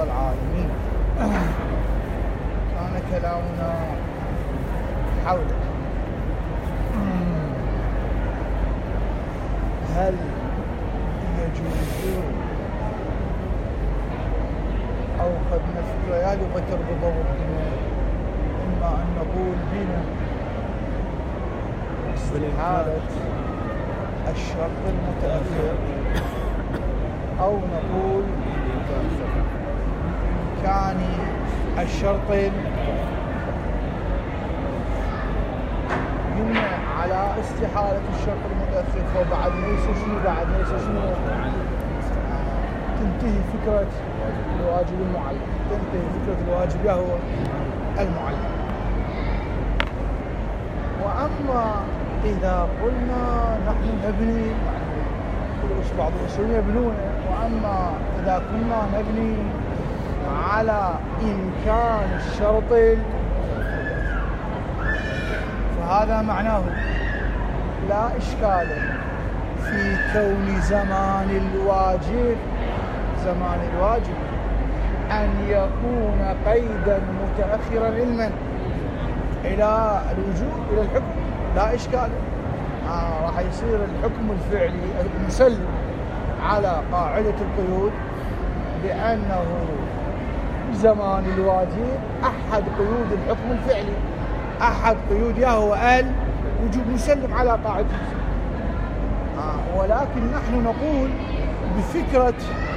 العالمين. كان كلامنا حول هل يجوز أو قد نفكر يا لغة بضوءنا، إما أن نقول بنا استحالة الشرط المتأخر، أو نقول بإمكان الشرط يمنع على استحالة الشرط المتأخر. فبعد ليس شنو تنتهي فكرة الواجب المعلق، تنتهي فكرة الواجب هو المعلق. وأما إذا قلنا نحن نبني، بعض الأصوليين يبنون، وأما إذا كنا نبني على إمكان الشرط فهذا معناه لا إشكال في كون زمان الواجب أن يكون قيدا متأخرا علما إلى الوجوب إلى الحكم، لا إشكال. راح يصير الحكم الفعلي المسلم على قاعدة القيود بأنه زمان الواجب أحد قيود الحكم الفعلي، أحد قيودها هو الوجوب، مسلم على قاعدة. ولكن نحن نقول بفكرة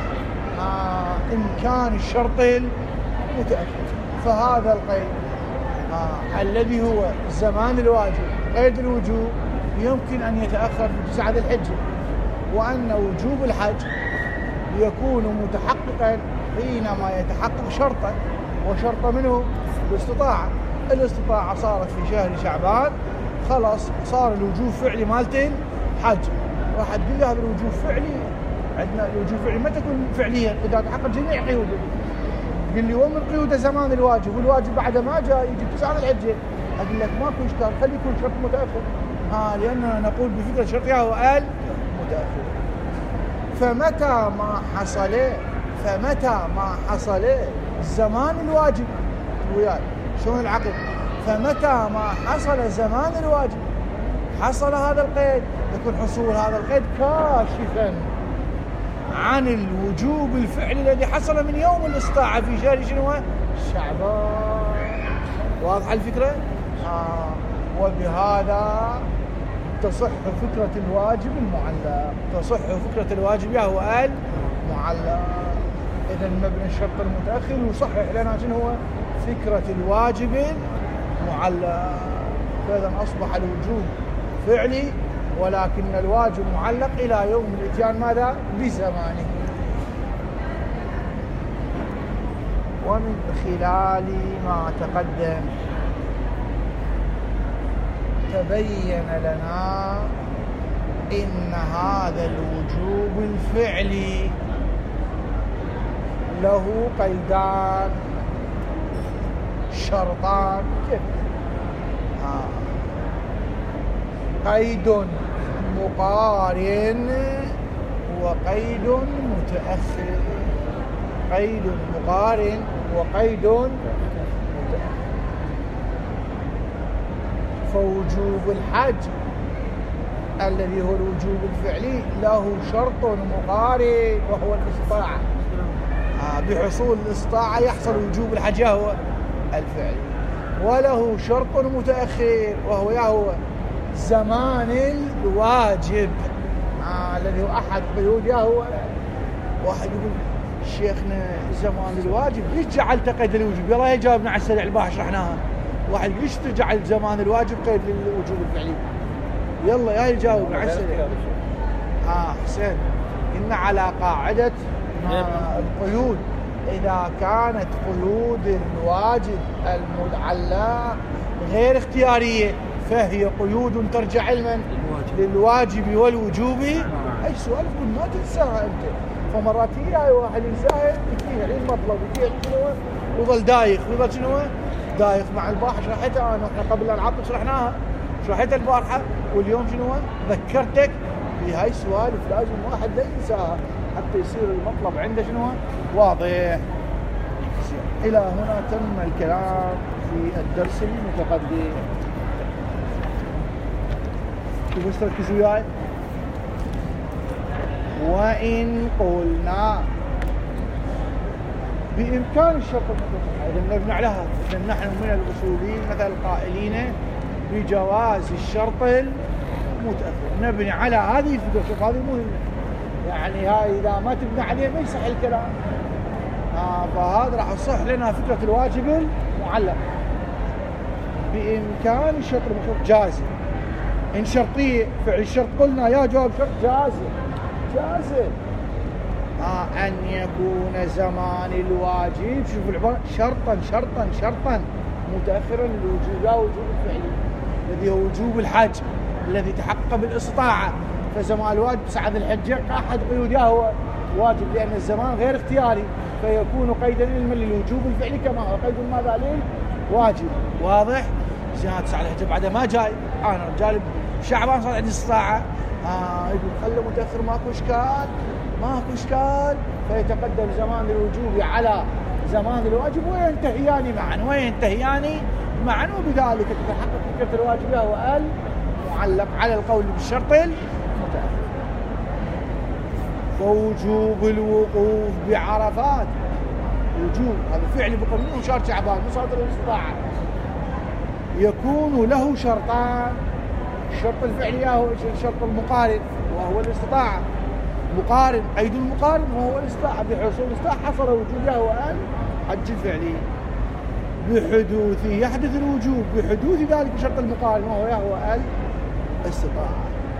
إمكان الشرط المتأخر. فهذا القيد الذي هو زمان الواجب قيد الوجوب يمكن أن يتأخر في 9 ذي الحجة، وأن وجوب الحج يكون متحققا حينما يتحقق شرطا، وشرط منه الاستطاعة صارت في شهر شعبان، خلاص صار الوجوب فعلي مالتين حج. راح تقول لي هذا الوجوب فعلي، عندنا الوجوب فعلي متى يكون فعليا؟ إذا تحقق جميع قيوده. تقول لي ومن قيوده زمان الواجب، والواجب بعد ما جاء يجي 9 ذي الحجة، أقول لك ماكو إشكال، خلي يكون شرط متأخر. لأننا نقول بفكرة شرطها هو المتأخر. فمتى ما حصل زمان الواجب وياي شلون العقل، فمتى ما حصل زمان الواجب حصل هذا القيد، يكون حصول هذا القيد كاشفا عن الوجوب الفعلي الذي حصل من يوم الاستطاعة في شهر شنو؟ شعبان. واضحة الفكرة؟ وبهذا تصح فكرة الواجب المعلق، تصح فكرة الواجب هو المعلق. إذا مبني الشرط المتأخر يصحح لنا شنو هو فكرة الواجب المعلق. فإذا أصبح الوجوب فعلي، ولكن الواجب معلق إلى يوم الإتيان ماذا؟ بزمانه. ومن خلال ما تقدم تبين لنا إن هذا الوجوب الفعلي له قيدان شرطان، قيد مقارن وقيد متأخر. قيد مقارن وقيد متأخر. فوجوب الحج الذي هو الوجوب الفعلي له شرط مقارن وهو الاستطاعة. بحصول الاستطاعة يحصل وجوب الحج هو الفعلي. وله شرط متأخر وهو زمان الواجب الذي هو أحد قيودها. هو واحد يقول شيخنا زمان الواجب ليش جعلت قيد الوجوب؟ يلا يجاوبنا على السريع الباحث شرحناها. واحد ليش تجعل زمان الواجب قيد للوجوب الفعلي؟ يلا يا يجاوبنا على السريع. حسين، إن على قاعدة القيود إذا كانت قيود الواجب المتعلق غير اختيارية فهي قيود ترجع علما للواجب والوجوب. أي سؤال تقول ما تنساها أنت. فمرات هي واحد ينساها يجيها للمطلب يجيها شنو وظل دايخ شنو دايخ مع الباحث. شرحتها أنا إحنا قبل أن نعطل شرحناها، شرحتها البارحة، واليوم شنو ذكرتك بهاي السوالف. لازم واحد لا ينساها حتى يصير المطلب عنده شنو واضح. إلى هنا تم الكلام في الدرس المتقدم. بس ركزوا وياي. وإن قلنا بإمكان الشرط المتأخر، إذا نبني على هذا، إذا نحن من الأصوليين مثل القائلين بجواز الشرط المتأخر نبني على هذه الفكرة. شوف هذه مهمة، يعني هاي إذا ما تبني عليه ما يصح الكلام. فهذا راح يصح لنا فكرة الواجب المعلق. بإمكان الشرط المتأخر جازم. إن شرطية فعل الشرط قلنا يا جواب شرط جازم أن يكون زمان الواجب، شوفوا العبارة، شرطا متأخرا للوجوب، لا وجوب الفعلي الذي هو وجوب الحج الذي تحقق بالاستطاعة. فزمان الواجب 9 ذي الحجة أحد قيودها هو واجب، لأن الزمان غير اختياري فيكون قيدا للوجوب الفعلي كما هو قيد ماذا للواجب. واضح؟ زمان 9 ذي الحجة بعد ما جاي، أنا رجال شعبان صار عندي استطاعة، يقول خلوا متأخر ماكو إشكال فيتقدم زمان الوجوب على زمان الواجب وينتهيان معا وبذلك تتحقق فكرة الواجب هو المعلق على القول بالشرط المتأخر. ووجوب الوقوف بعرفات، وجوب هذا فعل بقانون شهر شعبان مصادر الاستطاعة يكون له شرطان. الشرط الفعلي هو الشرط المقارن وهو الاستطاعة، مقارن قيد المقارن وهو الاستطاعة. بحصول الاستطاعة حصل وجوبها هو الحج الفعلي. بحدوثه يحدث الوجوب بحدوث ذلك الشرط المقارن وهو الاستطاعة.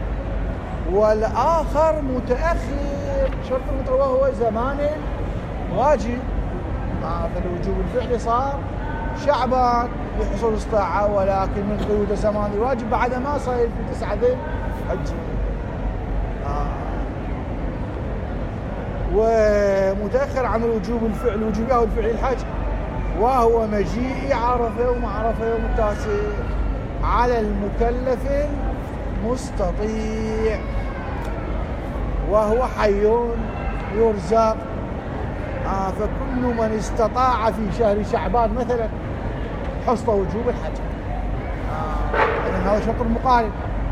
والآخر متأخر شرط المتأخر وهو زمان واجب. فالوجوب الفعلي صار شعبان بحصول الاستطاعة، ولكن من قيود زمان الواجب بعد ما صار في 9 ذي الحجة. ومتأخر عن الوجوب الوجوبي أو الفعل الحج وهو مجيء عرفة يوم عرفة يوم التاسع على المكلف المستطيع وهو حي يرزق. فكل من استطاع في شهر شعبان مثلا حصل وجوب الحج. إذن هذا شرط المقارن.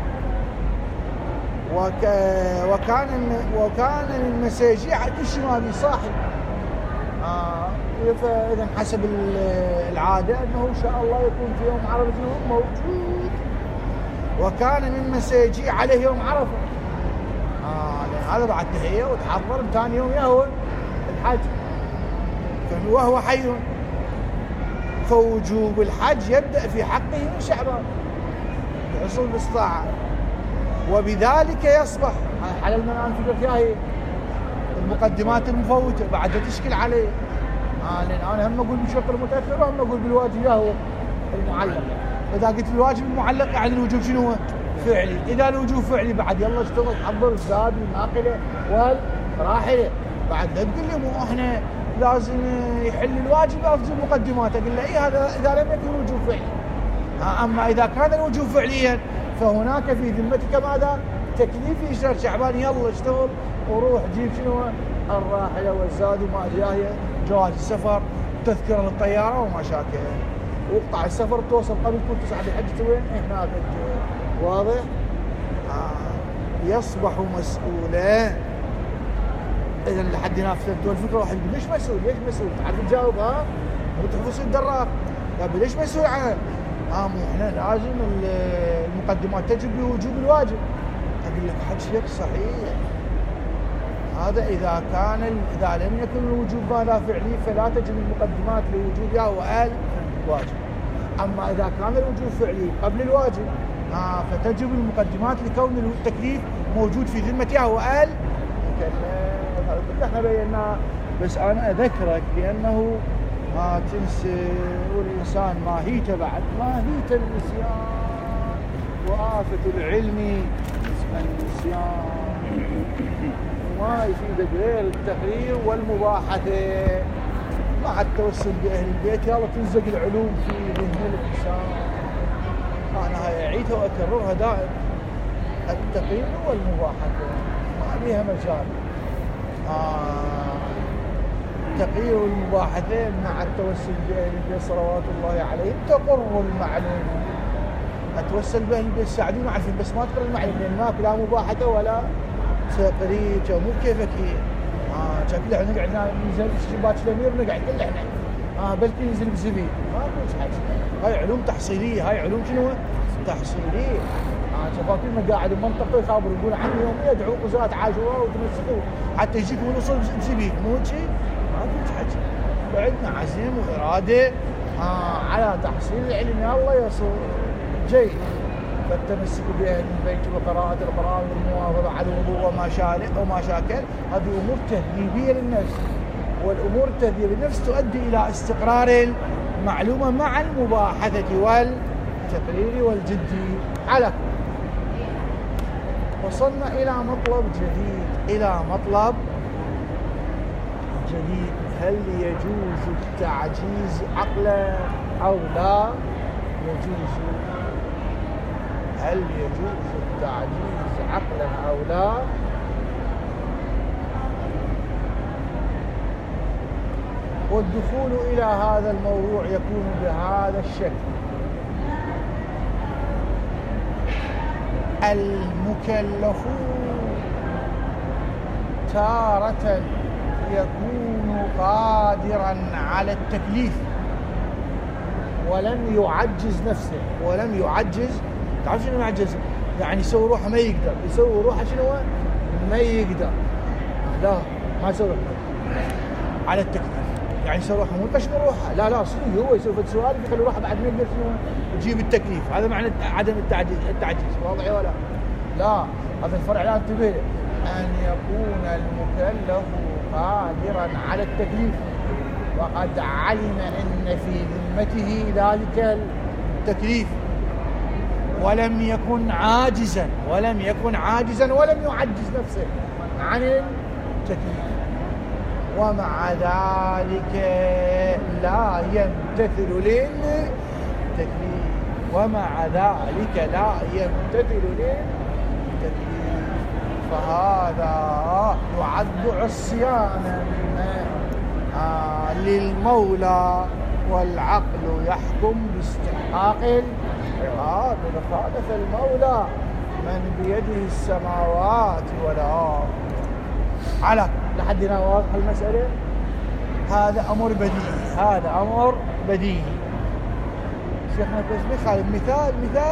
وكان من مساجيع الشمالي صاحب. فإذا حسب العادة أنه إن شاء الله يكون في يوم عرفة موجود، وكان من مساجيع عليه يوم عرفة. لأن هذا بعد تحية وتحضر ثاني يوم يهون الحج وهو حي. فوجوب الحج يبدأ في حقه من شعبان بحصول الاستطاعة، وبذلك يصبح على المنام فكرة هي المقدمات المفوتة بعد تشكل عليه. لأن أنا هم أقول بالشرط المتأخر وهم أقول بالواجب هو المعلق. إذا قلت الواجب المعلق يعني الوجوب شنو هو؟ فعلي. إذا الوجوب فعلي بعد يلا اشتغل حضر الزاد والناقلة والراحلة. بعد لا تقول لي مو إحنا لازم يحل الواجب أفضل مقدمات. أقول له إيه هذا إذا لم يكن الوجوب فعلي. أما إذا كان الوجوب فعليا فهناك في ذمتك ماذا؟ تكليف في شهر شعبان، يلا اشتغل وروح جيب شنو؟ الراحلة والزاد وما أدري جواز السفر تذكرة للطيارة وما شاكل، وقطع السفر توصل قبل كل 9 ذي الحجة وين؟ هناك. واضح؟ يصبح مسؤولا. إذا لحد ينافس الفكرة واحد يقول ليش مسؤول؟ تعرف تجاوب وتحفظ الدراق. طيب ليش مسؤول عنه؟ مو احنا لازم المقدمات تجب بوجوب الواجب. أقول لك حج لك صحيح، هذا إذا لم يكن الوجوب ماذا فعلي فلا تجب المقدمات لوجوبها والواجب. أما إذا كان الوجوب فعلي قبل الواجب فتجب المقدمات لكون التكليف موجود في ذمتها والمكلف. هذا كله احنا بيناه، بس أنا أذكرك لأنه ما تنسى والإنسان ماهيته بعد ماهيته النسيان، وآفة العلم النسيان، وما يفيدك غير التقرير والمباحثة مع التوسل بأهل البيت. يلا تنزق العلوم في ذهن الإنسان. أنا هاي أعيدها وأكررها دائما، التقرير والمباحثة ما بيها مجال. تقرير المباحثين مع التوسل بأهل البيت صلوات الله عليهم تقر المعلوم. أتوسل بأهل البيت يساعدون عارفين بس ما تقر المعلوم لأن ماكو لا مباحثة ولا تقرير. مو كيفك هي شكل احنا نقعد ننزل شباك الأمير ونقعد كل احنا بلكي ينزل بزبيب ما فيش حاجة. هاي علوم تحصيلية. هاي علوم شنو؟ تحصيلية. شفافين مقاعد المنطقة يخابر يقول عني يوم يدعو قزاة عاشوراء وتمسكوا حتى يجيك من وصل بزبيب مو شيء ما فيش حاجة. وعندنا عزم وإرادة على تحصيل العلم. يا الله يصير جيد. فالتمسك بأهل البيت وقراءة القرآن والمواظبة على الوضوء وما شاكل هذه أمور تهذيبية للنفس. والأمور التهذيبية للنفس تؤدي إلى استقرار المعلومة مع المباحثة والتقرير والجدي. على وصلنا إلى مطلب جديد. هل يجوز التعجيز عقلا أو لا يجوز؟ هل يجوز التعجيز عقلا أو لا؟ والدخول إلى هذا الموضوع يكون بهذا الشكل: المكلفون تارة يكون قادرا على التكليف ولم يعجز نفسه. تعرف شنو يعجز؟ يعني يسوي روحه ما يقدر. يسوي روحه شنو؟ ما يقدر. لا ما يسوي على التكليف. يعني يسوي روحه مو قشر روحه. لا صدق هو يسوي سؤال يخلي روحه بعد ما يقدر شنو يجيب التكليف. هذا معنى عدم التعجيز. واضح ولا لا؟ هذا الفرع لا انتبه له. أن يكون المكلف قادرا على التكليف وقد علم أن في ذمته ذلك التكليف ولم يكن عاجزا ولم يعجز نفسه عن التكليف، ومع ذلك لا يمتثل للتكليف. فهذا يعد عصيانا للمولى، والعقل يحكم باستحقاق العقاب. إذا خالف المولى من بيده السماوات والأرض. على لحد هنا واضح المسألة. هذا أمر بديهي. شيخنا بس بخالف مثال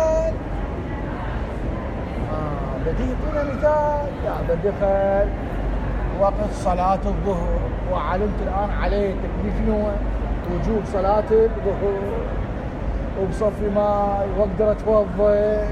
بديهي. طول مثال يا بدخل وقت صلاة الظهر وعلمت الآن عليه تكليف وجوب صلاة الظهر وبصفي ماء واقدر اتوضا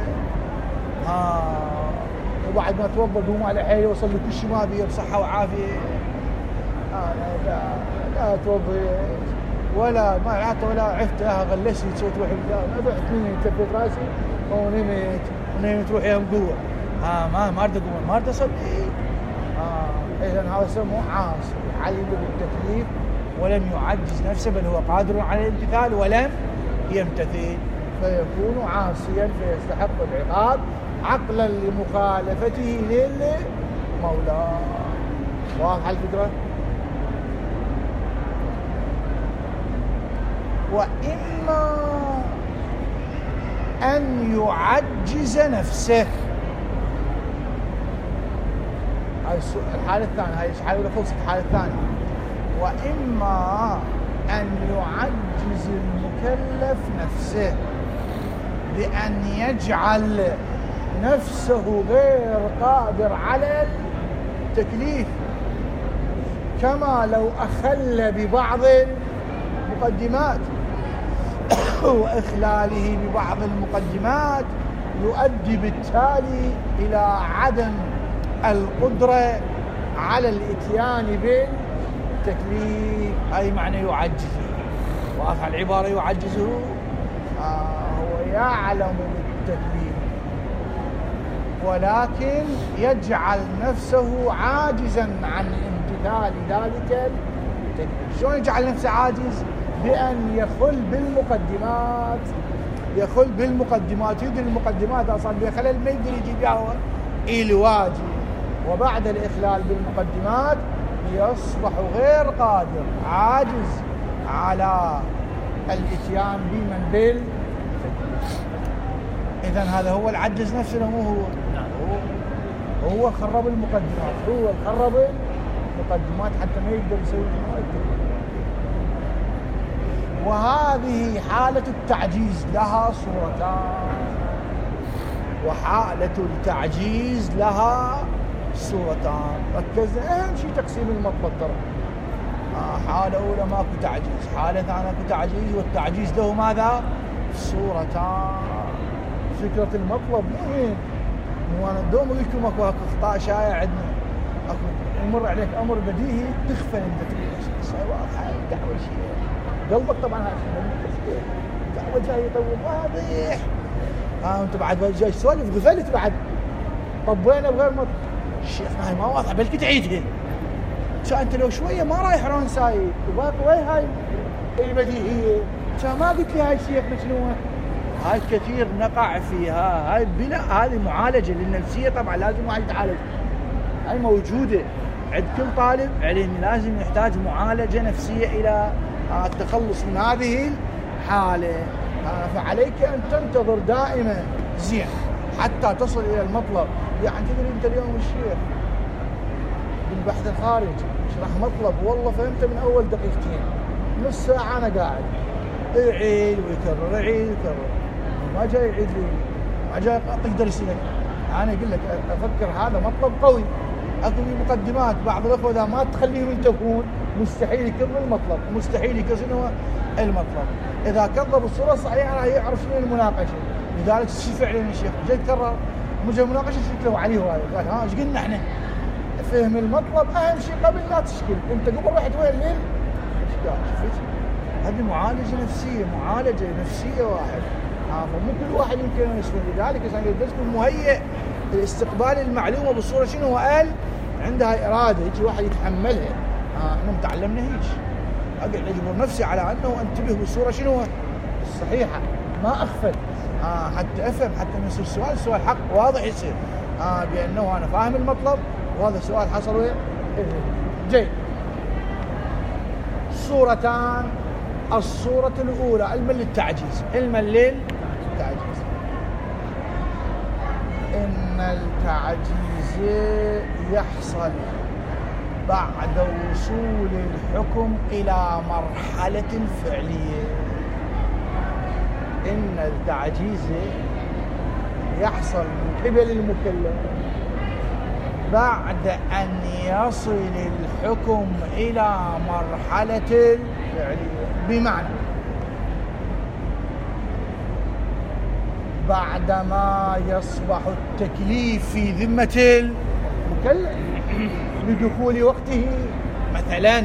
وبعد ما اتوضا قوم على حيلي واصلي كل شيء ما بيه بصحة وعافية. انا لا اتوضا ولا عفت غلسي سويت روحي ما بعتني كفيت راسي ونمت روحي قوة. ما اريد اقوم ما اريد اصلي. اذا هذا اسمه عاصي علم بالتكليف ولم يعجز نفسه، بل هو قادر على الامتثال ولم يمتثل، فيكون عاصيا فيستحق العقاب عقلا لمخالفته للمولى. واضحة الفكرة؟ وإما أن يعجز نفسه. هاي الحالة الثانية، هاي الحالة خلصت الحالة الثانية. وإما أن يعجز المكلف نفسه بأن يجعل نفسه غير قادر على التكليف، كما لو أخل ببعض المقدمات، وإخلاله ببعض المقدمات يؤدي بالتالي إلى عدم القدرة على الإتيان بالتكليف. أي معنى يعجزه. واضح العبارة؟ يعجزه هو يعلم بالتكليف ولكن يجعل نفسه عاجزا عن امتثال ذلك التكليف. شلون يجعل نفسه عاجز؟ بأن يخل بالمقدمات يدري المقدمات أصلا بخلل ما يقدر يجيب إياها الواجب، وبعد الإخلال بالمقدمات يصبح غير قادر، عاجز على الاتيان بمن بال. إذن هذا هو العجز نفسه، مو هو. هو خرب المقدمات، هو خرب المقدمات حتى ما يقدر يسوي ما يقدر. وهذه حالة التعجيز لها صورتان، وحالة التعجيز لها صورتان. ركزنا أهم شيء تقسيم المطلب ترى. حالة أولى ماكو تعجيز، حالة ثانية ماكو تعجيز، والتعجيز له ماذا؟ صورتان. فكرة المطلب مهم. وانا دوم اقول لكم اكو اخطاء شائعة عندنا. اكو يمر عليك امر بديهي تغفل انت تقول ايش واضحة دعوة شيء. قلبك طبعا هذا دعوة جاي يطول واضح. انت بعد جاي تسولف غفلت بعد. طبينا بغير مطلب. الشيخ ما واضحة بلكي تعيدها. انت لو شوية ما رايح رون سايد وباقي وين هاي البديهية؟ ما قلت لي هاي الشيخ شنو؟ هاي كثير نقع فيها. هاي بلا هذه معالجة للنفسية طبعا لازم واحد يتعالج. هاي موجودة عند كل طالب علم، لازم يحتاج معالجة نفسية إلى التخلص من هذه الحالة. فعليك أن تنتظر دائما زين حتى تصل إلى المطلب. يعني تدري أنت اليوم الشيخ بالبحث الخارجي شرح مطلب والله فهمته من أول دقيقتين، نص ساعة أنا قاعد يعيد ويكرر يعيد ويكرر، ما جاي يعيد لي، ما جاي تقدر يسلك. أنا أقول لك أفكر هذا مطلب قوي، أكو مقدمات بعض الأخوة إذا ما تخليهم ينتبهون مستحيل يكمل المطلب، مستحيل يكسر المطلب. إذا كذب الصورة الصحيحة راح يعرف شنو المناقشة. لذلك شو فعلا الشيخ جاي يتكرر مجا مناقشة شكله عليه هذا، قال ها ايش قلنا احنا؟ فهم المطلب أهم شيء قبل لا تشكل. أنت قبل رحت وين لين؟ شفت؟ هذه معالجة نفسية، معالجة نفسية واحد. فمو كل واحد يمكن أن يسوي. لذلك إذا يكون مهيئ لاستقبال المعلومة بالصورة شنو هو قال عندها إرادة، يجي واحد يتحملها. احنا ما تعلمناهيش. أقعد أجبر نفسي على أنه أنتبه بالصورة شنو الصحيحة، ما أغفل. حتى أفهم، حتى من يصير سؤال حق واضح يصير بأنه أنا فاهم المطلب وهذا السؤال حصل وين. جيد. صورتان. الصورة الأولى المل للتعجيز، المل للتعجيز. إن التعجيز يحصل بعد وصول الحكم إلى مرحلة فعلية. إن التعجيز يحصل من قبل المكلف بعد أن يصل الحكم إلى مرحلة الفعلية. بمعنى بعدما يصبح التكليف في ذمة المكلف لدخول وقته مثلا،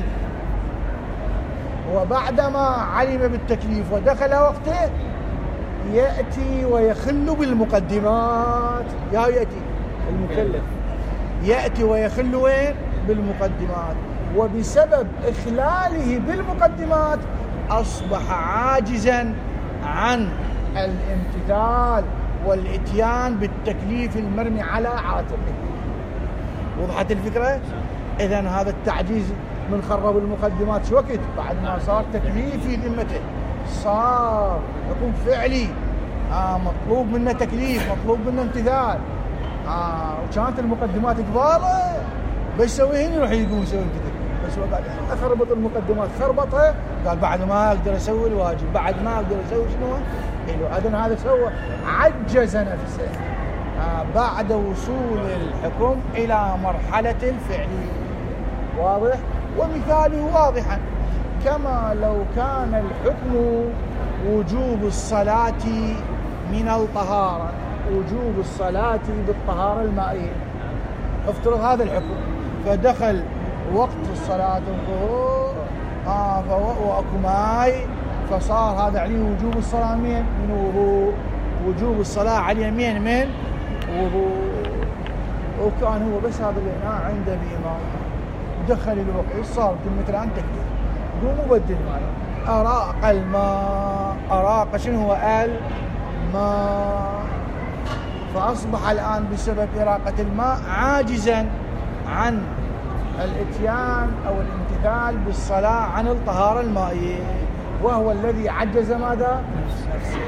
وبعدما علم بالتكليف ودخل وقته يأتي ويخل بالمقدمات. يأتي المكلف يأتي ويخل وين؟ بالمقدمات. وبسبب إخلاله بالمقدمات أصبح عاجزا عن الامتثال والإتيان بالتكليف المرمي على عاتقه. وضحت الفكرة؟ إذن هذا التعجيز من خرب المقدمات شو وقت؟ بعد ما صار تكليف في ذمته، صار حكم فعلي، مطلوب منه تكليف، مطلوب منه امتثال. وكانت المقدمات قباله بيسوي هنا يروح يقوم يسوي كذا، بس هو قال اخربط المقدمات، خربطها قال بعد ما اقدر اسوي الواجب، بعد ما اقدر اسوي شنو؟ اذن هذا سوى عجز نفسه بعد وصول الحكم الى مرحله الفعل. واضح؟ ومثاله واضحا كما لو كان الحكم وجوب الصلاه من الطهاره، وجوب الصلاه بالطهاره المائيه. افترض هذا الحكم فدخل وقت الصلاه الظهر واكو ماي، فصار هذا عليه وجوب الصلاه من وضوء، وجوب الصلاه عليه من وضوء. وكان هو بس هذا الإناء عنده بإمام، ودخل الوقت صار مثل أن تكبير قوم وبدل ماله، أراق الماء، أراق شنو هو؟ الماء. فأصبح الآن بسبب إراقة الماء عاجزا عن الاتيان أو الامتثال بالصلاة عن الطهارة المائية، وهو الذي عجز ماذا؟ نفسه.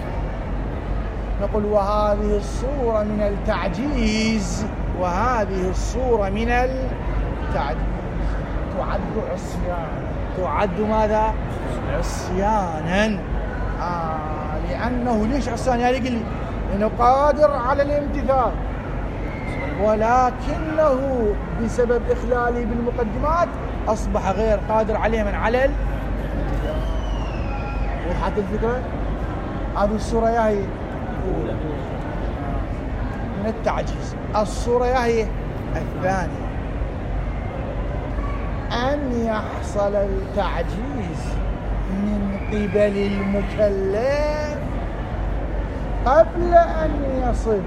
نقول وهذه الصورة من التعجيز، وهذه الصورة من التعجيز تعد عصيانا، تعد ماذا؟ عصيانا. لأنه ليش عصيان؟ يعني يقول لي إنه قادر على الامتثال، ولكنه بسبب إخلاله بالمقدمات أصبح غير قادر عليه من على الامتثال. وضحت الفكرة؟ هذه الصورة هي من التعجيز. الصورة هي الثانية، أن يحصل التعجيز من قبل المكلف قبل أن يصل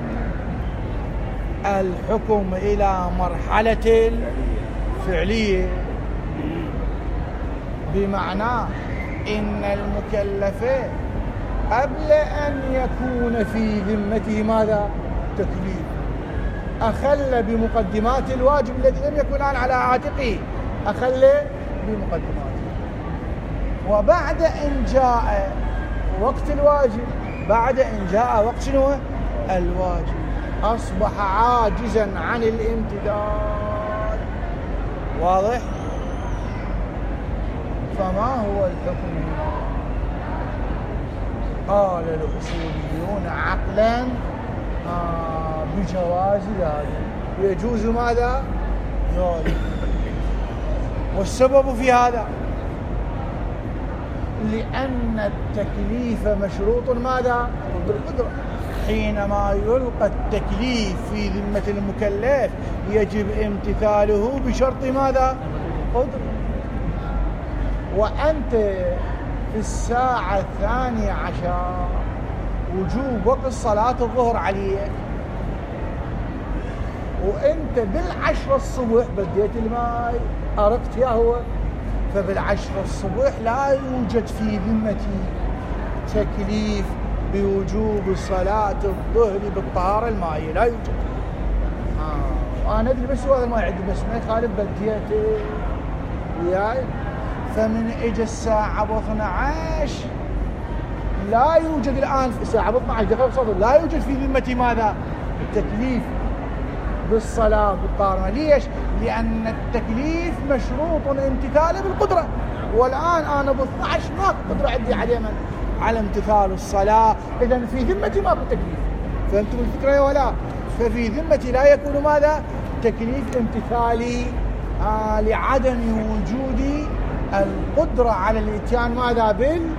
الحكم إلى مرحلة الفعلية، بمعنى إن المكلف قبل أن يكون في ذمته ماذا؟ تكليف، أخل بمقدمات الواجب الذي لم يكن الآن على عاتقه، أخل بمقدماته. وبعد أن جاء وقت الواجب، بعد أن جاء وقت شنو؟ الواجب، أصبح عاجزا عن الامتثال. واضح؟ فما هو الحكم هنا؟ قال الأصوليون عقلا بجواز ذلك، يجوز ماذا؟ ذلك. والسبب في هذا لأن التكليف مشروط ماذا؟ بالقدرة. حينما يلقى التكليف في ذمة المكلف يجب امتثاله بشرط ماذا؟ قدرة. وأنت في الساعة 12 وجوب وقت صلاة الظهر عليك، وأنت بالعشرة الصبح بديت الماء أرقت يا هو، فبالعشرة الصبح لا يوجد في ذمتي تكليف بوجوب صلاة الظهر بالطهارة المائية، لا يوجد. أنا أدري بس هذا ما يعد، بس ما يخالف بديته وياي. فمن إجا الساعة 12 لا يوجد الآن في الساعة 12 دقيقة صدر لا يوجد في ذمتي ماذا؟ التكليف بالصلاة بالطهارة. ليش؟ لأن التكليف مشروط امتثاله بالقدرة، والآن أنا ب12 ما قدرة عندي عليه من على امتثال الصلاة، إذن في ذمتي ماكو تكليف. فهمتم الفكرة ولا؟ ففي ذمتي لا يكون ماذا؟ تكليف امتثالي لعدم وجود القدرة على الاتيان ماذا؟ بالتكليف.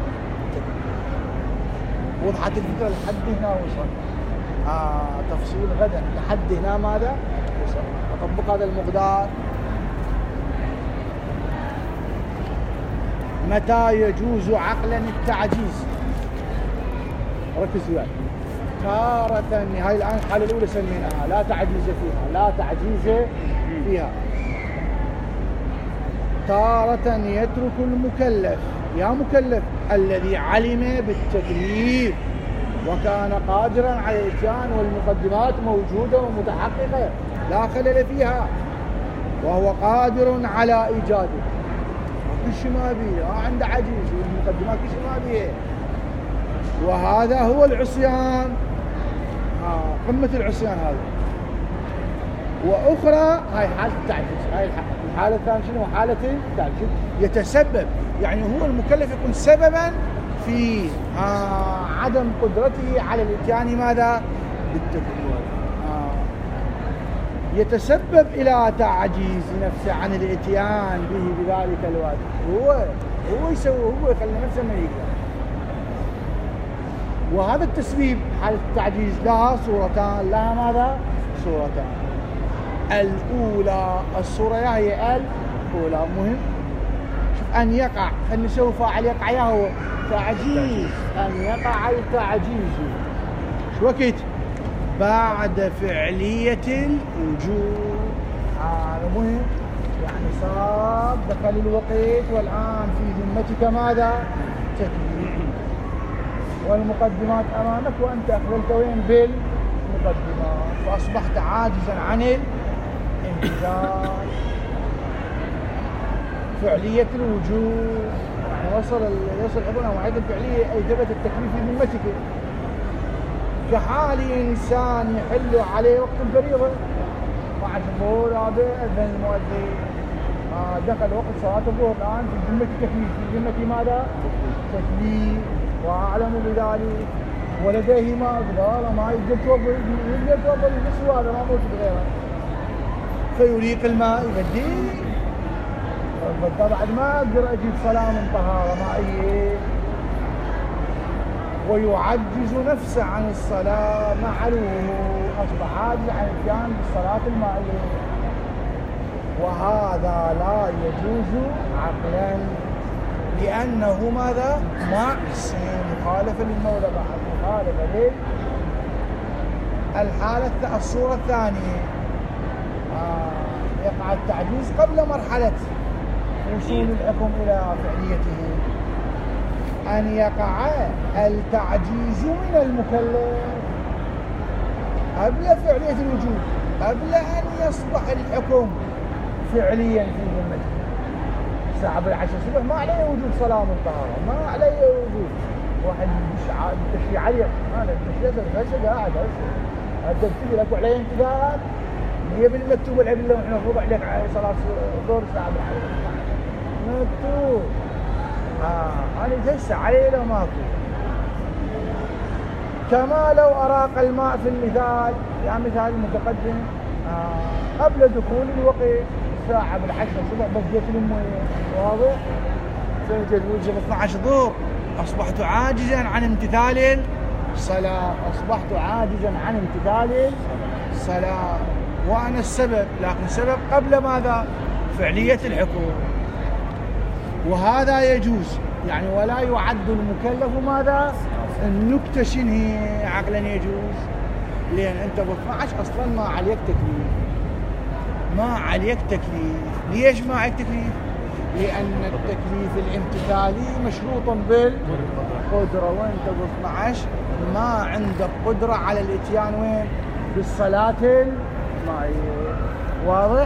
وضحت الفكرة لحد هنا وصل. تفصيل غدا لحد هنا ماذا؟ وصل. أطبق هذا المقدار. متى يجوز عقلا التعجيز؟ ركز وياي. تارة، هاي الآن الحالة الأولى سميناها لا تعجيز فيها، لا تعجيز فيها. تارة يترك المكلف، يا مكلف الذي علم بالتكليف وكان قادرا على الاتيان والمقدمات موجودة ومتحققة لا خلل فيها، وهو قادر على إيجاده، كل شيء ما بيه، عنده عجيز والمقدمات كل شيء ما بيه، وهذا هو العصيان، قمة العصيان هذا. وأخرى هاي حالة التعجيز، هاي الحالة الثانية شنو؟ حالة التعجيز يتسبب، يعني هو المكلف يكون سببا في عدم قدرته على الاتيان ماذا؟ بالتكليف. يتسبب إلى تعجيز نفسه عن الاتيان به بذلك الواجب، هو يسوي، هو يخلي نفسه ما يقدر. وهذا التسبيب حالة التعجيز لها صورتان، لها ماذا؟ صورتان. الأولى، الصورة هي الأولى مهم، شوف أن يقع، خلينا نسوي فاعل يقع يا هو تعجيز، أن يقع التعجيز شو وقت؟ بعد فعلية الوجوب. هذا مهم، يعني صار دخل الوقت والآن في ذمتك ماذا؟ تكليف، والمقدمات أمامك وأنت أخذلت وين؟ بالمقدمات، فأصبحت عاجزا عن الامتثال. فعلية الوجوب، يعني يصل الحكم إلى معية الفعلية أي ثبت التكليف في ذمتك، كحال إنسان يحل عليه وقت الفريضة مع الظهور هذا أذن المؤذن دخل وقت صلاة الظهر الآن في ذمة التكليف، في ذمة ماذا؟ تكليف، وأعلم بذلك ولديه ماء ما يقدر يتوضأ بس هذا ما موجود غيره، فيريق الماء يبديه بعد ما أقدر أجيب صلاة من طهارة مائية، ويعجز نفسه عن الصلاة مع الوضوء، أصبح عاجز عن الاتيان بالصلاة المائية، وهذا لا يجوز عقلا لأنه ماذا؟ معصية مخالفة للمولى بعد مخالفة ليه؟ الصورة الثانية يقع التعجيز قبل مرحلة وصول الحكم إلى فعليته، أن يقع التعجيز من المكلف قبل فعلية الوجوب، قبل أن يصبح الحكم فعليا في ذمته. الساعة بالعشر الصبح ما عليه وجود صلاة من طهارة، ما عليه وجود واحد تشفي عليه، أنا تشفي قاعد هسه تبتدي لك عليه انتظار هي بالمكتوب العلم لو احنا نفرض عليك على صلاة ظهر الساعة بالعشر مكتوب أنا هسه عليه لو ماكو، كما لو أراق الماء في المثال يعني مثال المتقدم قبل دخول الوقت الساعة بالعشر الصبح بديت المويه واضح، فوجد 12 ظهر أصبحت عاجزا عن امتثال الصلاة، أصبحت عاجزا عن امتثال الصلاة، وأنا السبب، لكن السبب قبل ماذا؟ فعلية الحكم، وهذا يجوز يعني ولا يعد المكلف ماذا؟ النكتة شنو عقلا يجوز، لأن أنت ب 12 أصلا ما عليك تكليف، ما عليك تكليف، ليش ما عليك تكليف؟ لأن التكليف الامتثالي مشروط بالقدرة، وأنت ب 12 ما عندك قدرة على الاتيان وين؟ بالصلاة المائية، واضح؟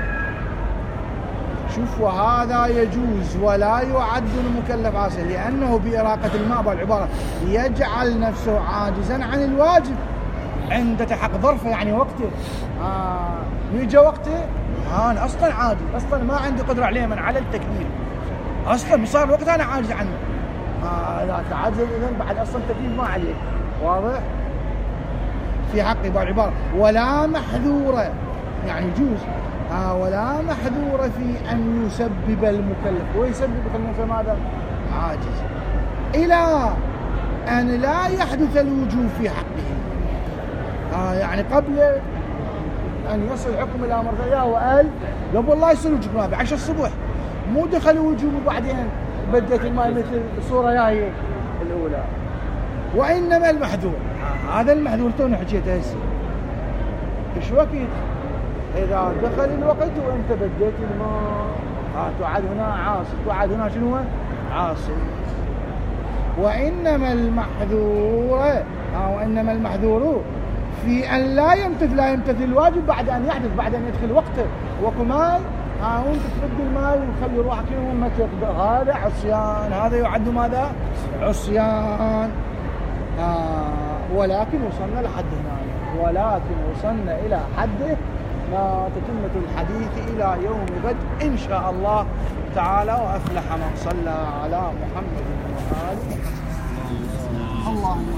شوف، وهذا يجوز ولا يعد المكلف عاصيا لأنه بإراقة الماء بالعبارة يجعل نفسه عاجزا عن الواجب عند تحقق ظرفه يعني وقته، يجي وقته أنا أصلا عاجز، أصلا ما عندي قدرة عليه من على التكليف، أصلا صار الوقت أنا عاجز عنه، لا تعجز إذن بعد أصلا التكليف ما عليك، واضح؟ في حقه بالعبارة ولا محذورة يعني يجوز ولا محذورة في أن يسبب المكلف، ويسبب المكلف ماذا؟ عاجز، إلى أن لا يحدث الوجوب في حقه، يعني قبل أن يصل الحكم إلى مرتبة وقال قبل لا يصل الوجوب ب 10 الصبح مو دخل الوجوب وبعدين بدت الماء مثل الصورة هاي الأولى، وإنما المحذور هذا المحذور تو حكيته هسه إيش وقت؟ إذا دخل الوقت وأنت بديت الماء تعاد هنا عاصي، تعاد هنا شنو عاصي، وإنما المحذور في أن لا يمتثل الواجب بعد أن يحدث، بعد أن يدخل وقته وكمال وانت تفد الماء وتخلي روحك ما تقدر، هذا عصيان، هذا يعد ماذا؟ عصيان. ولكن وصلنا لحد هنا، إلى حده لا تتمة الحديث إلى يوم غد إن شاء الله تعالى، وأفلح من صلى على محمد وآله. اللهم